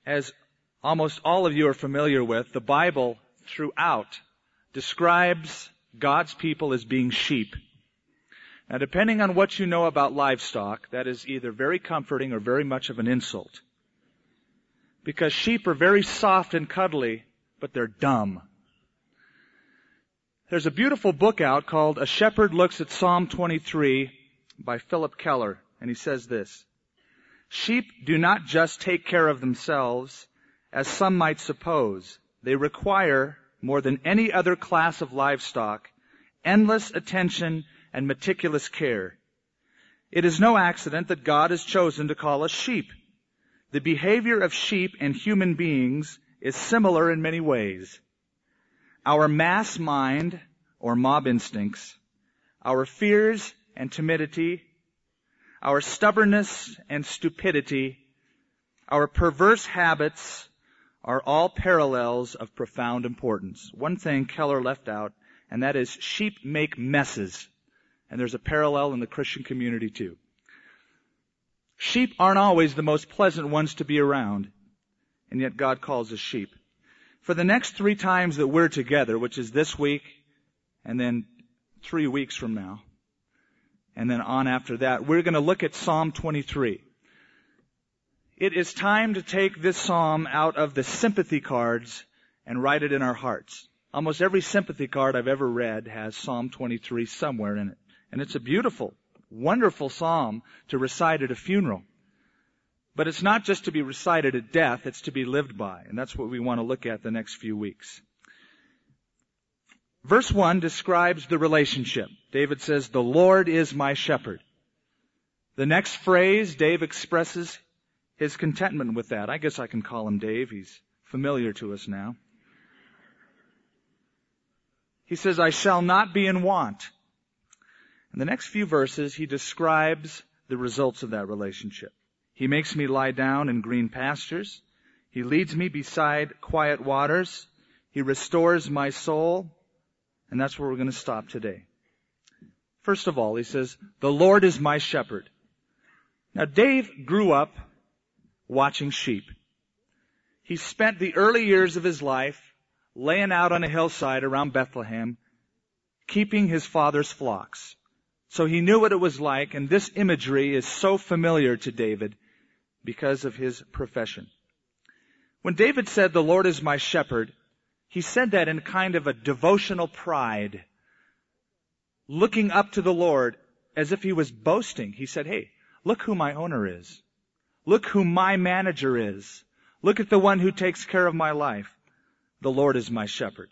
As almost all of you are familiar with, the Bible throughout describes God's people as being sheep. Now, depending on what you know about livestock, that is either very comforting or very much of an insult. Because sheep are very soft and cuddly, but they're dumb. There's a beautiful book out called A Shepherd Looks at Psalm 23 by Philip Keller, and he says this: "Sheep do not just take care of themselves, as some might suppose. They require, more than any other class of livestock, endless attention and meticulous care. It is no accident that God has chosen to call us sheep. The behavior of sheep and human beings is similar in many ways. Our mass mind, or mob instincts, our fears and timidity, our stubbornness and stupidity, our perverse habits are all parallels of profound importance." One thing Keller left out, and that is sheep make messes. And there's a parallel in the Christian community too. Sheep aren't always the most pleasant ones to be around, and yet God calls us sheep. For the next 3 times that we're together, which is this week, and then 3 weeks from now, and then on after that, we're going to look at Psalm 23. It is time to take this psalm out of the sympathy cards and write it in our hearts. Almost every sympathy card I've ever read has Psalm 23 somewhere in it. And it's a beautiful, wonderful psalm to recite at a funeral. But it's not just to be recited at death, it's to be lived by. And that's what we want to look at the next few weeks. Verse 1 describes the relationship. David says, "The Lord is my shepherd." The next phrase, Dave expresses his contentment with that. I guess I can call him Dave. He's familiar to us now. He says, "I shall not be in want." In the next few verses, he describes the results of that relationship. "He makes me lie down in green pastures. He leads me beside quiet waters. He restores my soul." And that's where we're going to stop today. First of all, he says, "The Lord is my shepherd." Now, Dave grew up watching sheep. He spent the early years of his life laying out on a hillside around Bethlehem, keeping his father's flocks. So he knew what it was like, and this imagery is so familiar to David because of his profession. When David said, "The Lord is my shepherd," he said that in kind of a devotional pride, looking up to the Lord as if he was boasting. He said, "Hey, look who my owner is. Look who my manager is. Look at the one who takes care of my life. The Lord is my shepherd."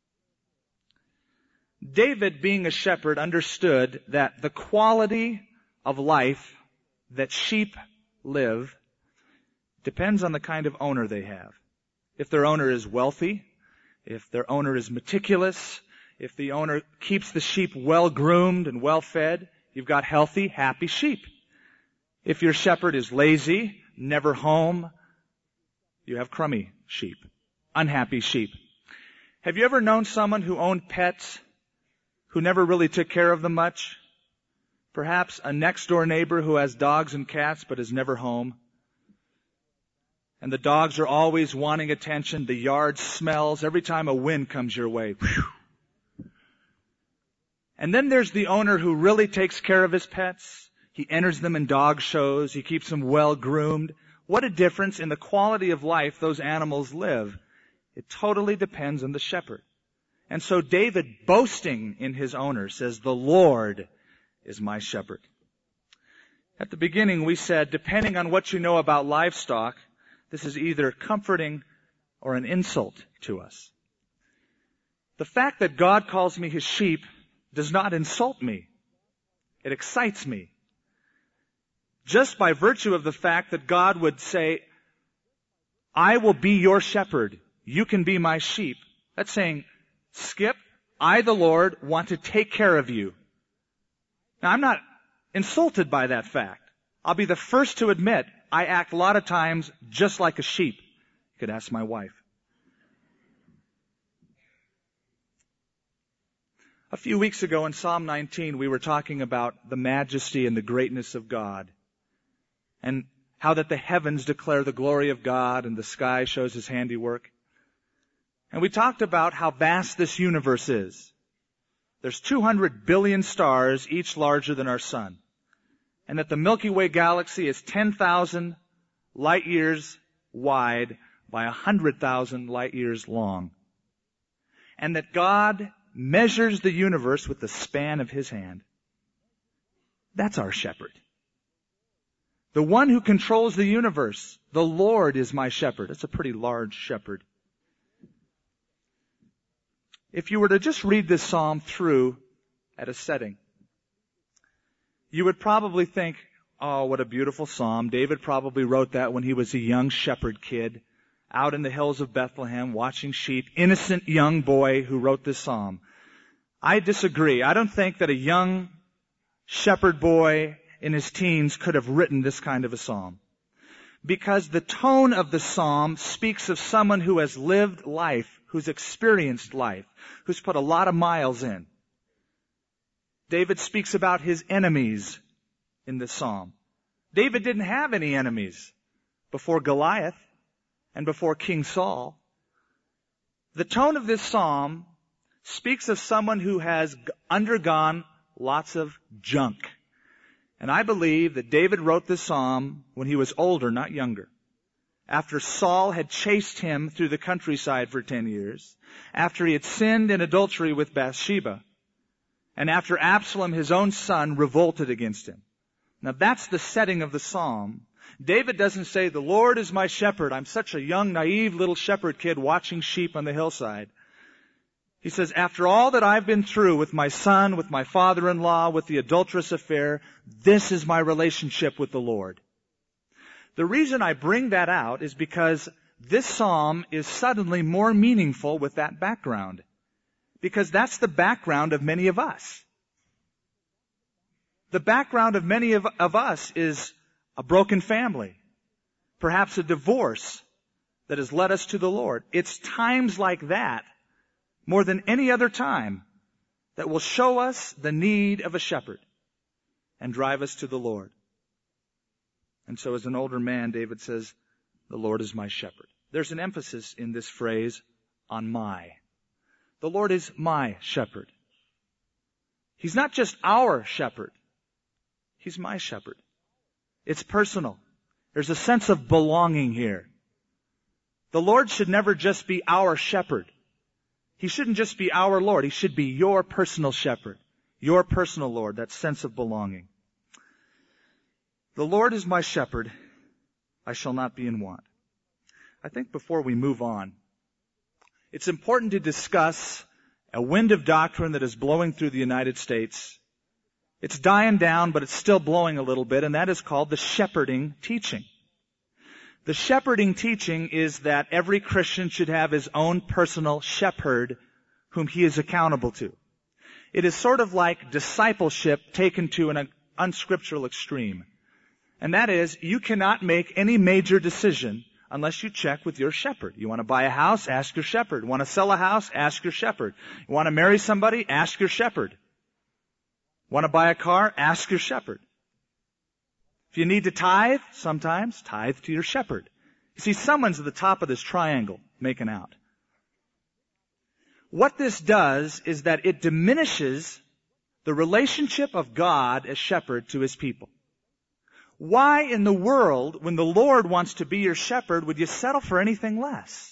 David, being a shepherd, understood that the quality of life that sheep live depends on the kind of owner they have. If their owner is wealthy, if their owner is meticulous, if the owner keeps the sheep well groomed and well fed, you've got healthy, happy sheep. If your shepherd is lazy, never home, you have crummy sheep, unhappy sheep. Have you ever known someone who owned pets who never really took care of them much? Perhaps a next-door neighbor who has dogs and cats but is never home. And the dogs are always wanting attention. The yard smells every time a wind comes your way. Whew. And then there's the owner who really takes care of his pets. He enters them in dog shows. He keeps them well groomed. What a difference in the quality of life those animals live. It totally depends on the shepherd. And so David, boasting in his owner, says, "The Lord is my shepherd." At the beginning we said, depending on what you know about livestock, this is either comforting or an insult to us. The fact that God calls me his sheep does not insult me. It excites me. Just by virtue of the fact that God would say, "I will be your shepherd. You can be my sheep." That's saying, Skip, I, the Lord, want to take care of you. Now, I'm not insulted by that fact. I'll be the first to admit I act a lot of times just like a sheep. You could ask my wife. A few weeks ago in Psalm 19, we were talking about the majesty and the greatness of God. And how that the heavens declare the glory of God and the sky shows His handiwork. And we talked about how vast this universe is. There's 200 billion stars, each larger than our sun. And that the Milky Way galaxy is 10,000 light years wide by 100,000 light years long. And that God measures the universe with the span of His hand. That's our shepherd. The one who controls the universe, the Lord is my shepherd. That's a pretty large shepherd. If you were to just read this psalm through at a setting, you would probably think, oh, what a beautiful psalm. David probably wrote that when he was a young shepherd kid out in the hills of Bethlehem watching sheep. Innocent young boy who wrote this psalm. I disagree. I don't think that a young shepherd boy in his teens could have written this kind of a psalm. Because the tone of the psalm speaks of someone who has lived life, who's experienced life, who's put a lot of miles in. David speaks about his enemies in this psalm. David didn't have any enemies before Goliath and before King Saul. The tone of this psalm speaks of someone who has undergone lots of junk. And I believe that David wrote this psalm when he was older, not younger. After Saul had chased him through the countryside for 10 years, after he had sinned in adultery with Bathsheba, and after Absalom, his own son, revolted against him. Now that's the setting of the psalm. David doesn't say, the Lord is my shepherd. I'm such a young, naive little shepherd kid watching sheep on the hillside. He says, after all that I've been through with my son, with my father-in-law, with the adulterous affair, this is my relationship with the Lord. The reason I bring that out is because this psalm is suddenly more meaningful with that background. Because that's the background of many of us. The background of many of us is a broken family, perhaps a divorce that has led us to the Lord. It's times like that, more than any other time, that will show us the need of a shepherd and drive us to the Lord. And so as an older man, David says, the Lord is my shepherd. There's an emphasis in this phrase on my. The Lord is my shepherd. He's not just our shepherd. He's my shepherd. It's personal. There's a sense of belonging here. The Lord should never just be our shepherd. He shouldn't just be our Lord. He should be your personal shepherd, your personal Lord, that sense of belonging. The Lord is my shepherd. I shall not be in want. I think before we move on, it's important to discuss a wind of doctrine that is blowing through the United States. It's dying down, but it's still blowing a little bit, and that is called the shepherding teaching. The shepherding teaching is that every Christian should have his own personal shepherd whom he is accountable to. It is sort of like discipleship taken to an unscriptural extreme. And that is, you cannot make any major decision unless you check with your shepherd. You want to buy a house? Ask your shepherd. Want to sell a house? Ask your shepherd. You want to marry somebody? Ask your shepherd. Want to buy a car? Ask your shepherd. If you need to tithe, sometimes tithe to your shepherd. You see, someone's at the top of this triangle making out. What this does is that it diminishes the relationship of God as shepherd to His people. Why in the world, when the Lord wants to be your shepherd, would you settle for anything less?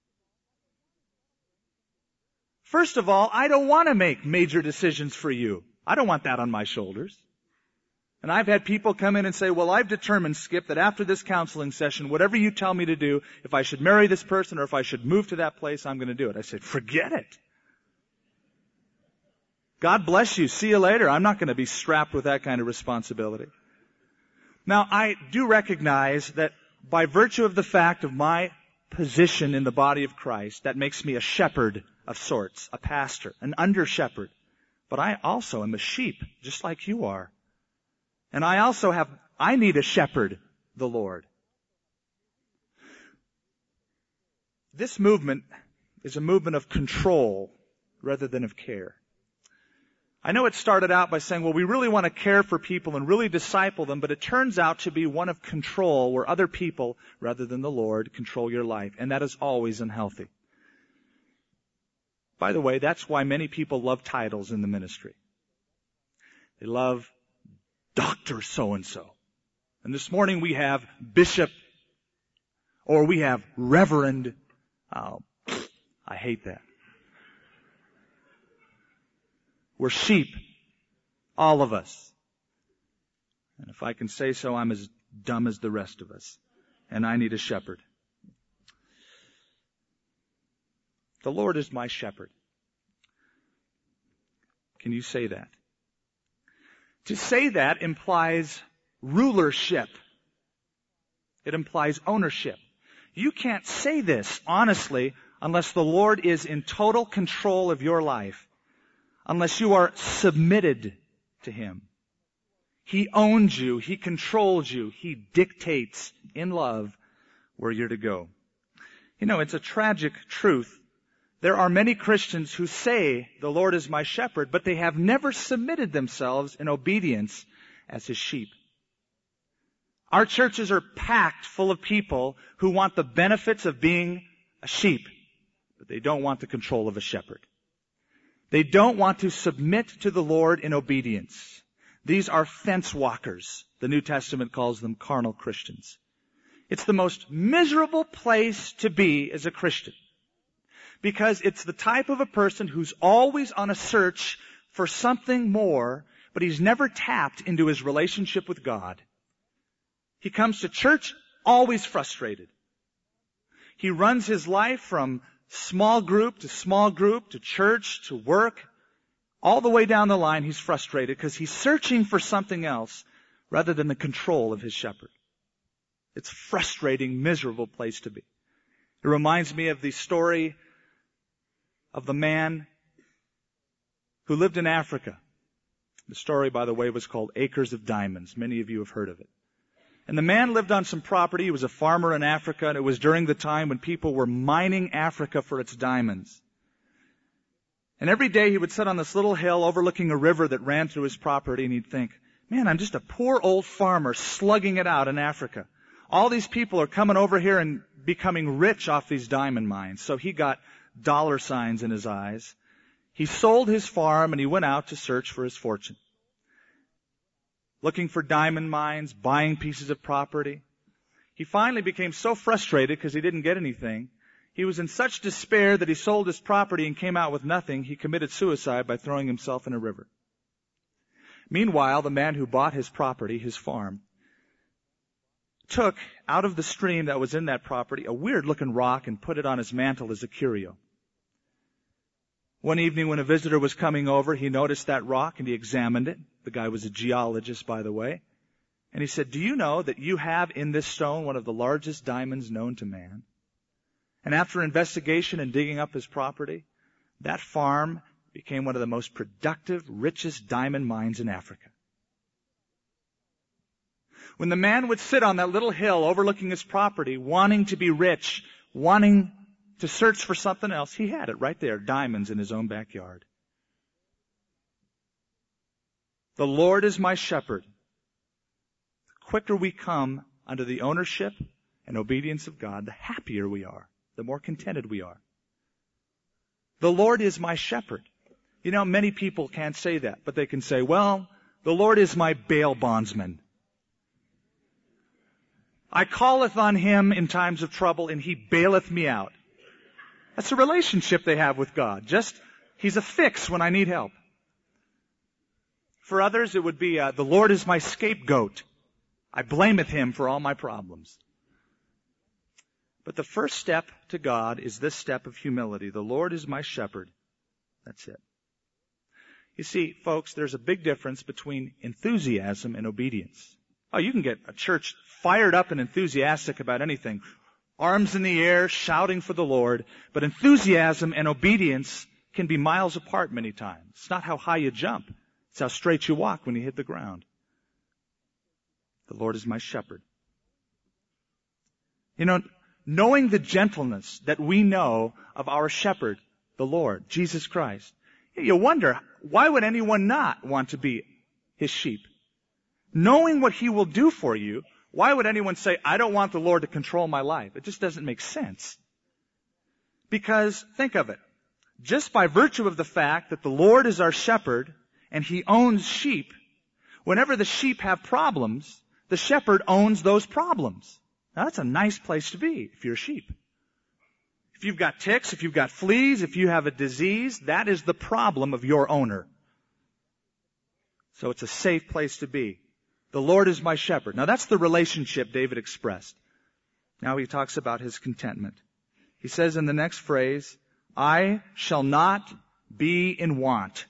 First of all, I don't want to make major decisions for you. I don't want that on my shoulders. And I've had people come in and say, well, I've determined, Skip, that after this counseling session, whatever you tell me to do, if I should marry this person or if I should move to that place, I'm going to do it. I said, forget it. God bless you. See you later. I'm not going to be strapped with that kind of responsibility. Now, I do recognize that by virtue of the fact of my position in the body of Christ, that makes me a shepherd of sorts, a pastor, an under-shepherd. But I also am a sheep, just like you are. And I need a shepherd, the Lord. This movement is a movement of control rather than of care. I know it started out by saying, well, we really want to care for people and really disciple them, but it turns out to be one of control, where other people, rather than the Lord, control your life. And that is always unhealthy. By the way, that's why many people love titles in the ministry. They love Dr. So-and-so. And this morning we have Bishop, or we have Reverend. Oh, I hate that. We're sheep, all of us. And if I can say so, I'm as dumb as the rest of us. And I need a shepherd. The Lord is my shepherd. Can you say that? To say that implies rulership. It implies ownership. You can't say this honestly unless the Lord is in total control of your life. Unless you are submitted to Him. He owns you. He controls you. He dictates in love where you're to go. You know, it's a tragic truth. There are many Christians who say, the Lord is my shepherd, but they have never submitted themselves in obedience as His sheep. Our churches are packed full of people who want the benefits of being a sheep, but they don't want the control of a shepherd. They don't want to submit to the Lord in obedience. These are fence walkers. The New Testament calls them carnal Christians. It's the most miserable place to be as a Christian. Because it's the type of a person who's always on a search for something more, but he's never tapped into his relationship with God. He comes to church always frustrated. He runs his life from small group to church to work. All the way down the line, he's frustrated because he's searching for something else rather than the control of his shepherd. It's a frustrating, miserable place to be. It reminds me of the story of the man who lived in Africa. The story, by the way, was called Acres of Diamonds. Many of you have heard of it. And the man lived on some property. He was a farmer in Africa, and it was during the time when people were mining Africa for its diamonds. And every day he would sit on this little hill overlooking a river that ran through his property, and he'd think, man, I'm just a poor old farmer slugging it out in Africa. All these people are coming over here and becoming rich off these diamond mines. So he got dollar signs in his eyes. He sold his farm and he went out to search for his fortune. Looking for diamond mines, buying pieces of property. He finally became so frustrated because he didn't get anything. He was in such despair that he sold his property and came out with nothing. He committed suicide by throwing himself in a river. Meanwhile, the man who bought his property, his farm, took out of the stream that was in that property a weird-looking rock and put it on his mantle as a curio. One evening when a visitor was coming over, he noticed that rock and he examined it. The guy was a geologist, by the way. And he said, do you know that you have in this stone one of the largest diamonds known to man? And after investigation and digging up his property, that farm became one of the most productive, richest diamond mines in Africa. When the man would sit on that little hill overlooking his property, wanting to be rich, wanting to search for something else, he had it right there, diamonds in his own backyard. The Lord is my shepherd. The quicker we come under the ownership and obedience of God, the happier we are, the more contented we are. The Lord is my shepherd. You know, many people can't say that, but they can say, well, the Lord is my bail bondsman. I calleth on Him in times of trouble, and He baileth me out. That's a relationship they have with God. Just, He's a fix when I need help. For others, it would be, the Lord is my scapegoat. I blameth Him for all my problems. But the first step to God is this step of humility. The Lord is my shepherd. That's it. You see, folks, there's a big difference between enthusiasm and obedience. Oh, you can get a church fired up and enthusiastic about anything. Arms in the air, shouting for the Lord. But enthusiasm and obedience can be miles apart many times. It's not how high you jump. It's how straight you walk when you hit the ground. The Lord is my shepherd. You know, knowing the gentleness that we know of our shepherd, the Lord, Jesus Christ, You wonder, why would anyone not want to be his sheep? Knowing what he will do for you, why would anyone say, I don't want the Lord to control my life? It just doesn't make sense. Because, think of it, just by virtue of the fact that the Lord is our shepherd and he owns sheep, whenever the sheep have problems, the shepherd owns those problems. Now that's a nice place to be if you're a sheep. If you've got ticks, if you've got fleas, if you have a disease, that is the problem of your owner. So it's a safe place to be. The Lord is my shepherd. Now that's the relationship David expressed. Now he talks about his contentment. He says in the next phrase, I shall not be in want.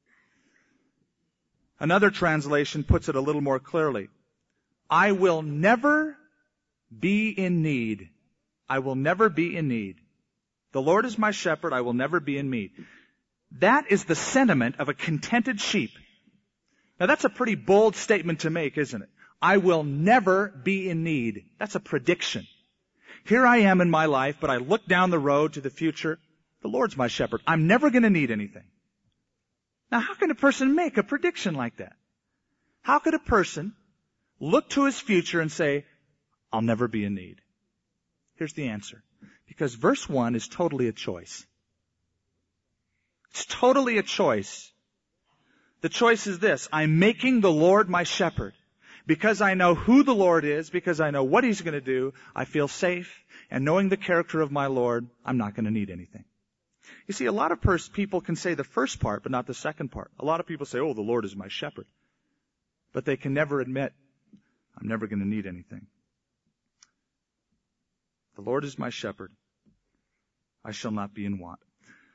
Another translation puts it a little more clearly. I will never be in need. I will never be in need. The Lord is my shepherd. I will never be in need. That is the sentiment of a contented sheep. Now that's a pretty bold statement to make, isn't it? I will never be in need. That's a prediction. Here I am in my life, but I look down the road to the future. The Lord's my shepherd. I'm never going to need anything. Now how can a person make a prediction like that? How could a person look to his future and say, I'll never be in need? Here's the answer. Because verse 1 is totally a choice. It's totally a choice. The choice is this. I'm making the Lord my shepherd. Because I know who the Lord is, because I know what He's going to do, I feel safe. And knowing the character of my Lord, I'm not going to need anything. You see, a lot of people can say the first part, but not the second part. A lot of people say, oh, the Lord is my shepherd. But they can never admit, I'm never going to need anything. The Lord is my shepherd. I shall not be in want.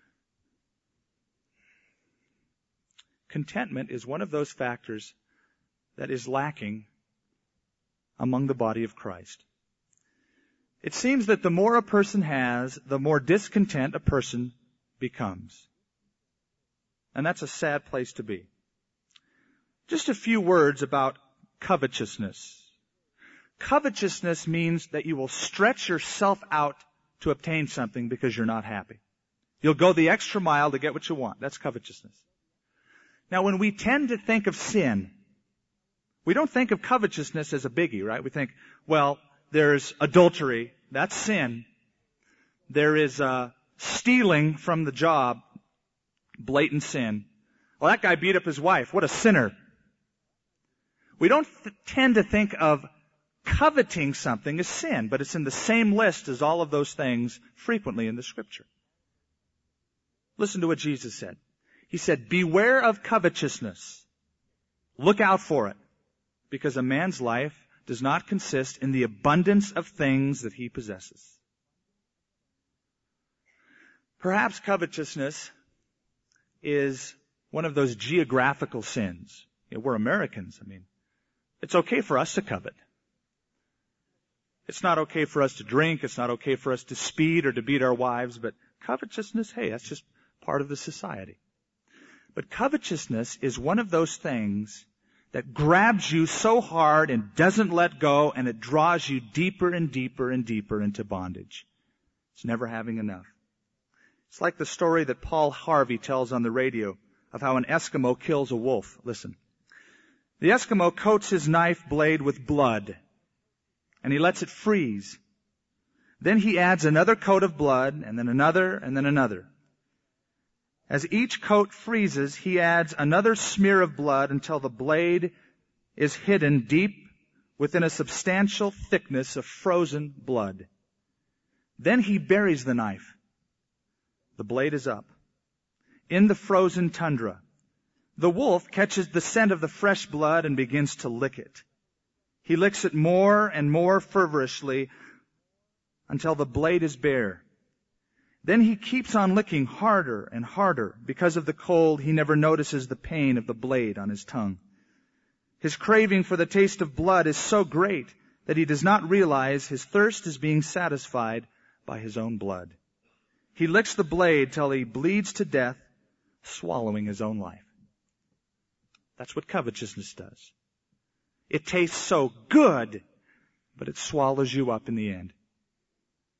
Contentment is one of those factors that is lacking among the body of Christ. It seems that the more a person has, the more discontent a person becomes. And that's a sad place to be. Just a few words about covetousness. Covetousness means that you will stretch yourself out to obtain something because you're not happy. You'll go the extra mile to get what you want. That's covetousness. Now, when we tend to think of sin, we don't think of covetousness as a biggie, right? We think, well, there's adultery. That's sin. There is stealing from the job. Blatant sin. Well, that guy beat up his wife. What a sinner. We don't tend to think of coveting something as sin, but it's in the same list as all of those things frequently in the Scripture. Listen to what Jesus said. He said, beware of covetousness. Look out for it, because a man's life does not consist in the abundance of things that he possesses. Perhaps covetousness is one of those geographical sins. You know, we're Americans. I mean, it's okay for us to covet. It's not okay for us to drink. It's not okay for us to speed or to beat our wives. But covetousness, hey, that's just part of the society. But covetousness is one of those things that grabs you so hard and doesn't let go, and it draws you deeper and deeper and deeper into bondage. It's never having enough. It's like the story that Paul Harvey tells on the radio of how an Eskimo kills a wolf. Listen. The Eskimo coats his knife blade with blood, and he lets it freeze. Then he adds another coat of blood, and then another, and then another. As each coat freezes, he adds another smear of blood until the blade is hidden deep within a substantial thickness of frozen blood. Then he buries the knife. The blade is up. In the frozen tundra, the wolf catches the scent of the fresh blood and begins to lick it. He licks it more and more fervorously until the blade is bare. Then he keeps on licking harder and harder. Because of the cold, he never notices the pain of the blade on his tongue. His craving for the taste of blood is so great that he does not realize his thirst is being satisfied by his own blood. He licks the blade till he bleeds to death, swallowing his own life. That's what covetousness does. It tastes so good, but it swallows you up in the end.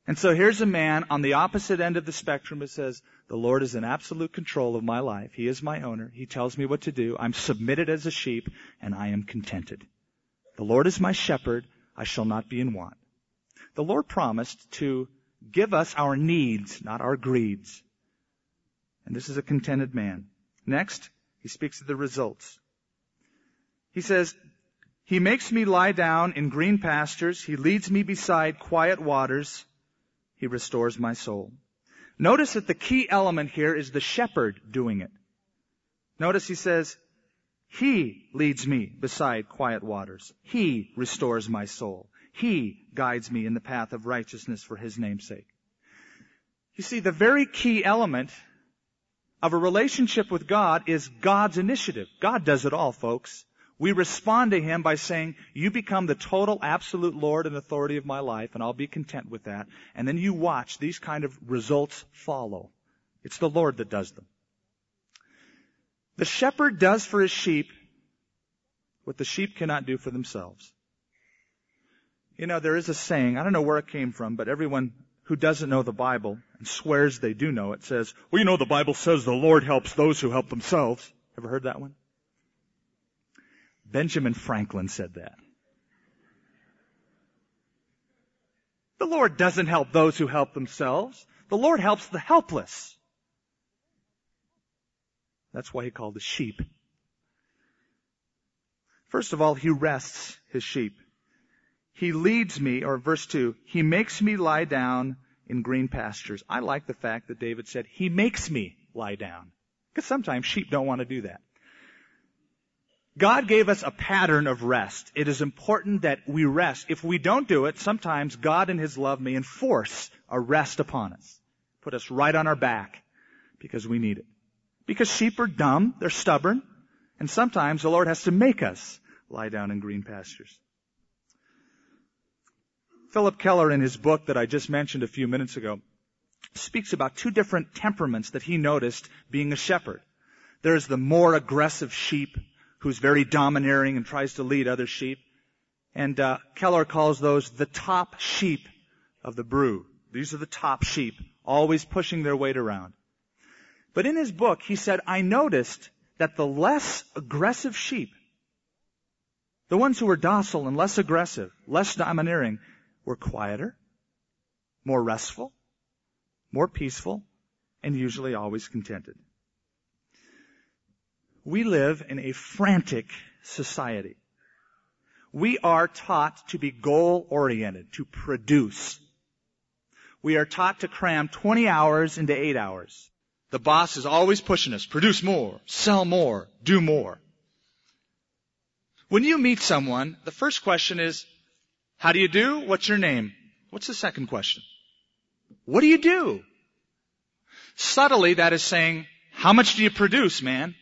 And so here's a man on the opposite end of the spectrum who says, the Lord is in absolute control of my life. He is my owner. He tells me what to do. I'm submitted as a sheep, and I am contented. The Lord is my shepherd. I shall not be in want. The Lord promised to give us our needs, not our greeds. And this is a contented man. Next, he speaks of the results. He says, He makes me lie down in green pastures. He leads me beside quiet waters. He restores my soul. Notice that the key element here is the shepherd doing it. Notice he says, He leads me beside quiet waters. He restores my soul. He guides me in the path of righteousness for His name's sake. You see, the very key element of a relationship with God is God's initiative. God does it all, folks. We respond to Him by saying, you become the total, absolute Lord and authority of my life, and I'll be content with that. And then you watch these kind of results follow. It's the Lord that does them. The shepherd does for his sheep what the sheep cannot do for themselves. You know, there is a saying, I don't know where it came from, but everyone who doesn't know the Bible and swears they do know it says, well, you know, the Bible says the Lord helps those who help themselves. Ever heard that one? Benjamin Franklin said that. The Lord doesn't help those who help themselves. The Lord helps the helpless. That's why He called the sheep. First of all, He rests His sheep. He leads me, or verse 2, He makes me lie down in green pastures. I like the fact that David said, He makes me lie down. Because sometimes sheep don't want to do that. God gave us a pattern of rest. It is important that we rest. If we don't do it, sometimes God in His love may enforce a rest upon us. Put us right on our back because we need it. Because sheep are dumb, they're stubborn, and sometimes the Lord has to make us lie down in green pastures. Philip Keller, in his book that I just mentioned a few minutes ago, speaks about two different temperaments that he noticed being a shepherd. There's the more aggressive sheep who's very domineering and tries to lead other sheep. And Keller calls those the top sheep of the brood. These are the top sheep, always pushing their weight around. But in his book, he said, I noticed that the less aggressive sheep, the ones who were docile and less aggressive, less domineering, were quieter, more restful, more peaceful, and usually always contented. We live in a frantic society. We are taught to be goal-oriented, to produce. We are taught to cram 20 hours into 8 hours. The boss is always pushing us, produce more, sell more, do more. When you meet someone, the first question is, how do you do? What's your name? What's the second question? What do you do? Subtly, that is saying, how much do you produce, man?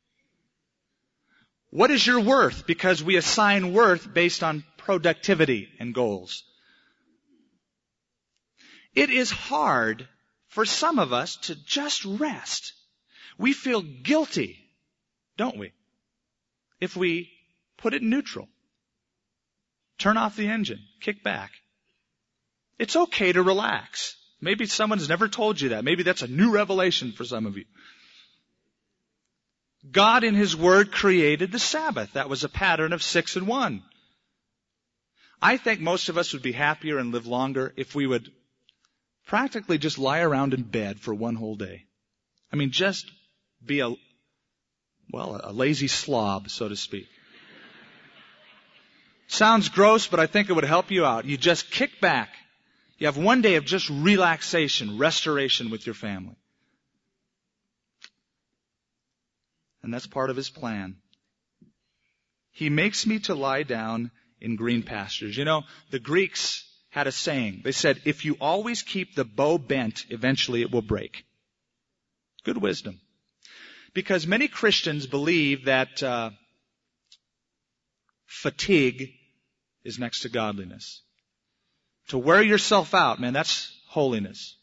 What is your worth? Because we assign worth based on productivity and goals. It is hard for some of us to just rest. We feel guilty, don't we? If we put it in neutral. Turn off the engine. Kick back. It's okay to relax. Maybe someone has never told you that. Maybe that's a new revelation for some of you. God in His Word created the Sabbath. That was a pattern of 6 and 1. I think most of us would be happier and live longer if we would practically just lie around in bed for one whole day. I mean, just be a lazy slob, so to speak. Sounds gross, but I think it would help you out. You just kick back. You have one day of just relaxation, restoration with your family. And that's part of His plan. He makes me to lie down in green pastures. You know, the Greeks had a saying. They said, if you always keep the bow bent, eventually it will break. Good wisdom. Because many Christians believe that fatigue is next to godliness. To wear yourself out, man, that's holiness.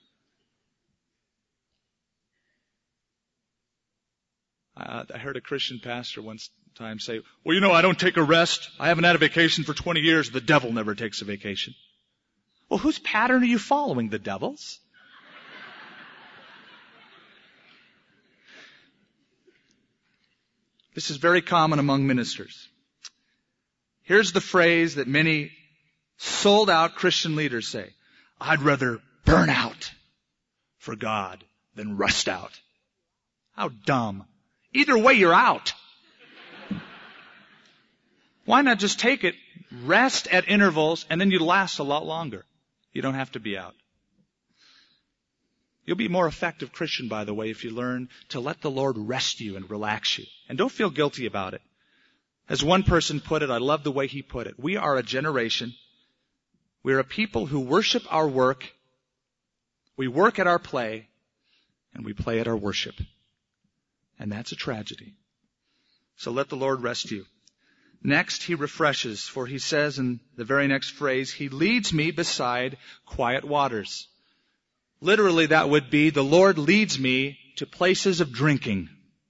I heard a Christian pastor one time say, well, you know, I don't take a rest. I haven't had a vacation for 20 years. The devil never takes a vacation. Well, whose pattern are you following? The devil's? This is very common among ministers. Here's the phrase that many sold-out Christian leaders say: I'd rather burn out for God than rust out. How dumb. Either way, you're out. Why not just take it, rest at intervals, and then you last a lot longer? You don't have to be out. You'll be a more effective Christian, by the way, if you learn to let the Lord rest you and relax you. And don't feel guilty about it. As one person put it, I love the way he put it. We are a generation. We are a people who worship our work. We work at our play, and we play at our worship. And that's a tragedy. So let the Lord rest you. Next, he refreshes, for he says in the very next phrase, he leads me beside quiet waters. Literally, that would be, the Lord leads me to places of drinking.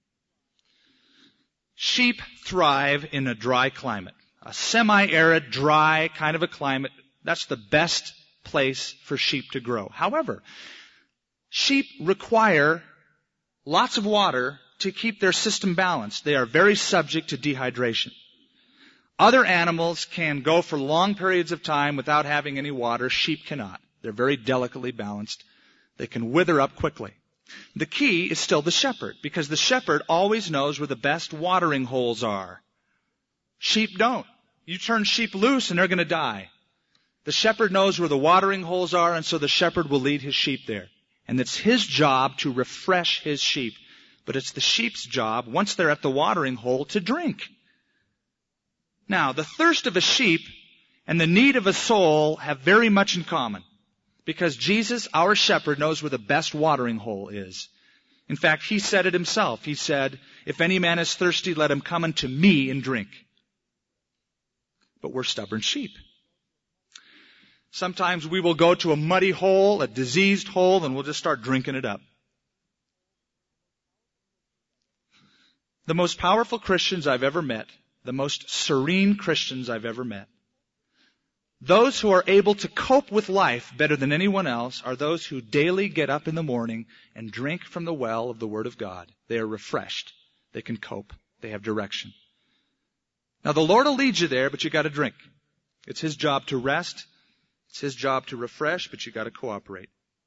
Sheep thrive in a dry climate. A semi-arid, dry kind of a climate. That's the best place for sheep to grow. However, sheep require lots of water to keep their system balanced. They are very subject to dehydration. Other animals can go for long periods of time without having any water. Sheep cannot. They're very delicately balanced. They can wither up quickly. The key is still the shepherd, because the shepherd always knows where the best watering holes are. Sheep don't. You turn sheep loose and they're going to die. The shepherd knows where the watering holes are, and so the shepherd will lead his sheep there. And it's his job to refresh his sheep. But it's the sheep's job, once they're at the watering hole, to drink. Now, the thirst of a sheep and the need of a soul have very much in common, because Jesus, our shepherd, knows where the best watering hole is. In fact, he said it himself. He said, if any man is thirsty, let him come unto me and drink. But we're stubborn sheep. Sometimes we will go to a muddy hole, a diseased hole, and we'll just start drinking it up. The most powerful Christians I've ever met, the most serene Christians I've ever met, those who are able to cope with life better than anyone else are those who daily get up in the morning and drink from the well of the Word of God. They are refreshed. They can cope. They have direction. Now, the Lord will lead you there, but you got to drink. It's His job to rest. It's His job to refresh, but you got to cooperate.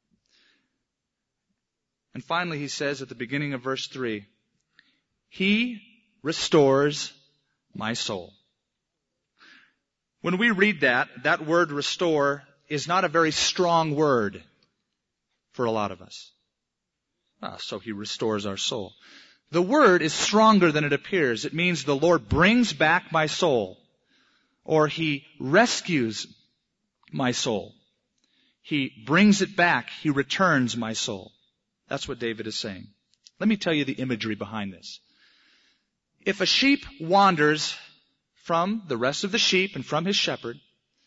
And finally, He says at the beginning of verse 3, He restores my soul. When we read that word restore is not a very strong word for a lot of us. So He restores our soul. The word is stronger than it appears. It means the Lord brings back my soul, or He rescues my soul. He brings it back. He returns my soul. That's what David is saying. Let me tell you the imagery behind this. If a sheep wanders from the rest of the sheep and from his shepherd,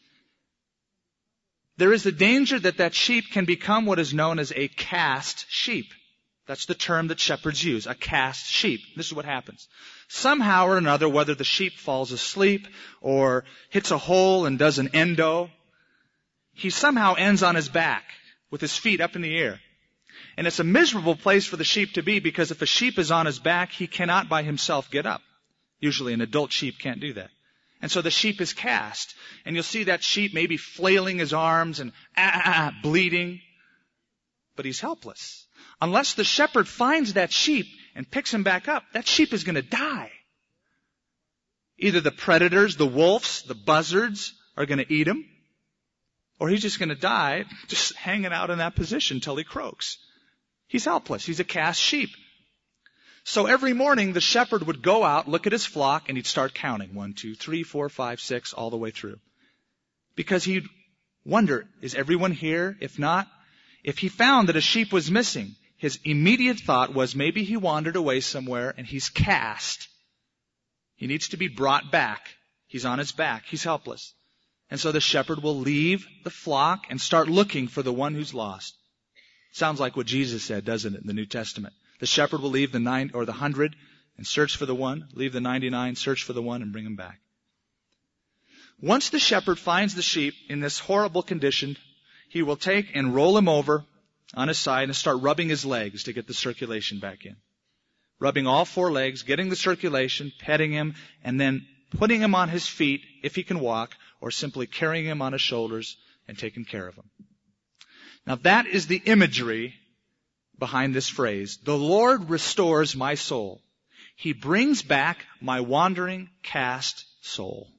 there is the danger that that sheep can become what is known as a cast sheep. That's the term that shepherds use, a cast sheep. This is what happens. Somehow or another, whether the sheep falls asleep or hits a hole and does an endo, he somehow ends on his back with his feet up in the air. And it's a miserable place for the sheep to be, because if a sheep is on his back, he cannot by himself get up. Usually an adult sheep can't do that. And so the sheep is cast. And you'll see that sheep maybe flailing his arms and bleeding. But he's helpless. Unless the shepherd finds that sheep and picks him back up, that sheep is going to die. Either the predators, the wolves, the buzzards are going to eat him, or he's just going to die just hanging out in that position till he croaks. He's helpless. He's a cast sheep. So every morning the shepherd would go out, look at his flock, and he'd start counting. 1, 2, 3, 4, 5, 6, all the way through. Because he'd wonder, is everyone here? If not, if he found that a sheep was missing, his immediate thought was maybe he wandered away somewhere and he's cast. He needs to be brought back. He's on his back. He's helpless. And so the shepherd will leave the flock and start looking for the one who's lost. Sounds like what Jesus said, doesn't it, in the New Testament? The shepherd will leave the 9 or the 100 and search for the one, leave the 99, search for the one, and bring him back. Once the shepherd finds the sheep in this horrible condition, he will take and roll him over on his side and start rubbing his legs to get the circulation back in. Rubbing all 4 legs, getting the circulation, petting him, and then putting him on his feet if he can walk, or simply carrying him on his shoulders and taking care of him. Now that is the imagery behind this phrase. The Lord restores my soul. He brings back my wandering, cast soul.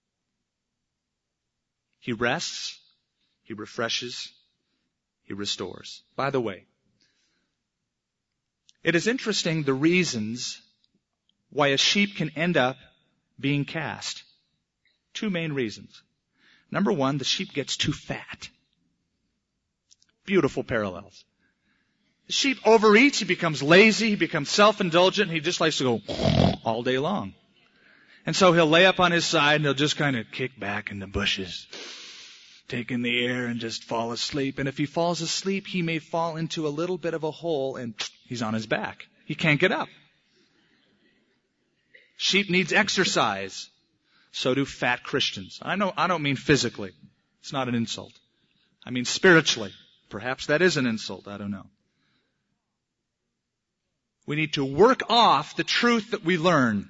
He rests, He refreshes, He restores. By the way, it is interesting the reasons why a sheep can end up being cast. 2 main reasons. Number 1, the sheep gets too fat. Beautiful parallels. The sheep overeats, he becomes lazy, he becomes self-indulgent, he just likes to go all day long. And so he'll lay up on his side and he'll just kind of kick back in the bushes, take in the air and just fall asleep. And if he falls asleep, he may fall into a little bit of a hole and he's on his back. He can't get up. Sheep needs exercise. So do fat Christians. I don't mean physically. It's not an insult. I mean spiritually. Perhaps that is an insult. I don't know. We need to work off the truth that we learn.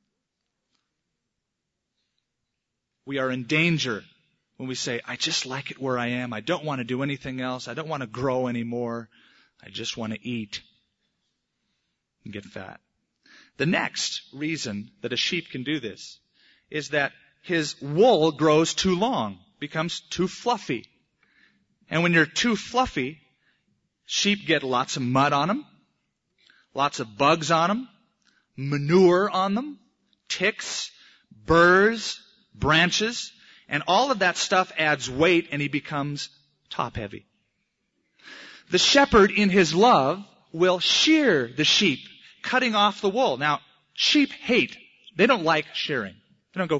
We are in danger when we say, I just like it where I am. I don't want to do anything else. I don't want to grow anymore. I just want to eat and get fat. The next reason that a sheep can do this is that his wool grows too long, becomes too fluffy. And when you're too fluffy, sheep get lots of mud on them, lots of bugs on them, manure on them, ticks, burrs, branches, and all of that stuff adds weight and he becomes top heavy. The shepherd in his love will shear the sheep, cutting off the wool. Now, sheep hate. They don't like shearing. They don't go,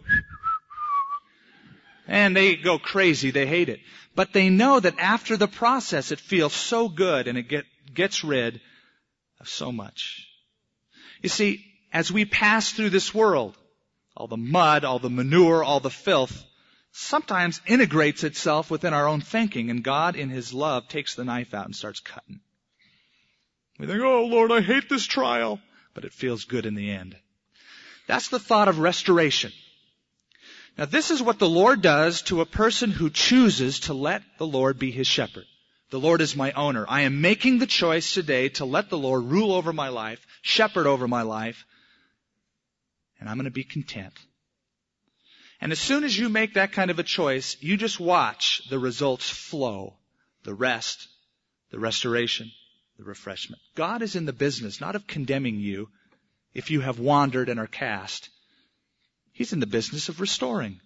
and they go crazy. They hate it. But they know that after the process, it feels so good and it gets rid of so much. You see, as we pass through this world, all the mud, all the manure, all the filth, sometimes integrates itself within our own thinking, and God in His love takes the knife out and starts cutting. We think, oh Lord, I hate this trial, but it feels good in the end. That's the thought of restoration. Now this is what the Lord does to a person who chooses to let the Lord be his shepherd. The Lord is my owner. I am making the choice today to let the Lord rule over my life, shepherd over my life, and I'm going to be content. And as soon as you make that kind of a choice, you just watch the results flow. The rest, the restoration, the refreshment. God is in the business not of condemning you if you have wandered and are cast. He's in the business of restoring.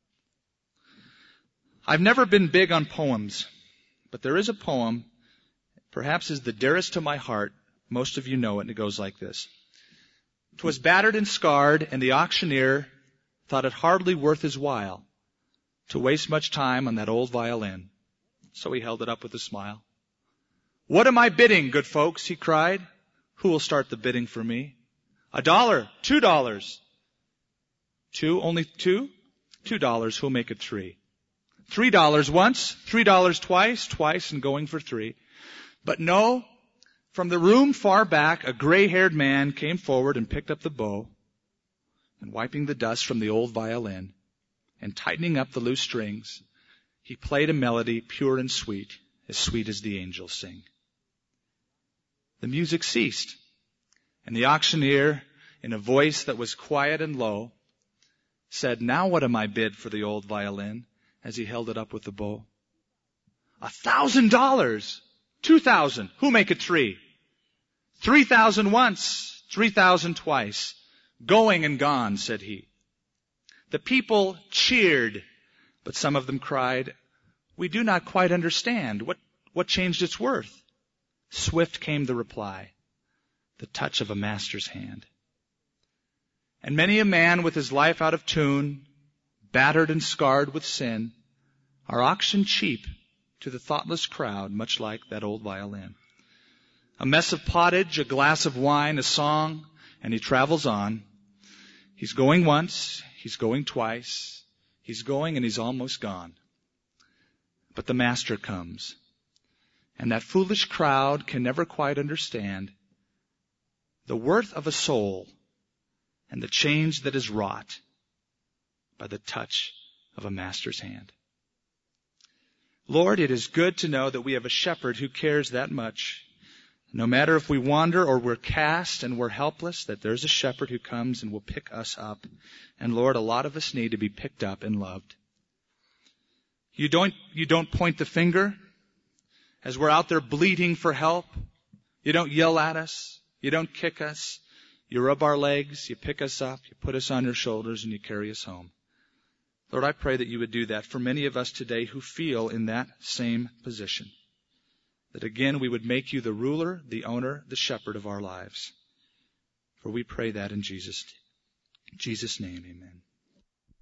I've never been big on poems, but there is a poem, perhaps is the dearest to my heart. Most of you know it, and it goes like this. 'Twas battered and scarred, and the auctioneer thought it hardly worth his while to waste much time on that old violin. So he held it up with a smile. What am I bidding, good folks? He cried. Who will start the bidding for me? $1, $2. 2, only 2? $2, who'll make it 3? $3 once, $3 twice, twice, and going for 3. But no, from the room far back, a gray-haired man came forward and picked up the bow, and wiping the dust from the old violin, and tightening up the loose strings, he played a melody pure and sweet as the angels sing. The music ceased, and the auctioneer, in a voice that was quiet and low, said, now what am I bid for the old violin, as he held it up with the bow? $1,000! 2,000. Who make it 3? 3,000 once, 3,000 twice. Going and gone, said he. The people cheered, but some of them cried, we do not quite understand. What changed its worth? Swift came the reply, the touch of a master's hand. And many a man with his life out of tune, battered and scarred with sin, are auctioned cheap to the thoughtless crowd, much like that old violin. A mess of pottage, a glass of wine, a song, and he travels on. He's going once, he's going twice, he's going and he's almost gone. But the Master comes. And that foolish crowd can never quite understand the worth of a soul and the change that is wrought by the touch of a Master's hand. Lord, it is good to know that we have a shepherd who cares that much. No matter if we wander or we're cast and we're helpless, that there's a shepherd who comes and will pick us up. And Lord, a lot of us need to be picked up and loved. You don't point the finger as we're out there bleating for help. You don't yell at us. You don't kick us. You rub our legs. You pick us up. You put us on your shoulders and you carry us home. Lord, I pray that you would do that for many of us today who feel in that same position. That again we would make you the ruler, the owner, the shepherd of our lives. For we pray that in Jesus' name, amen.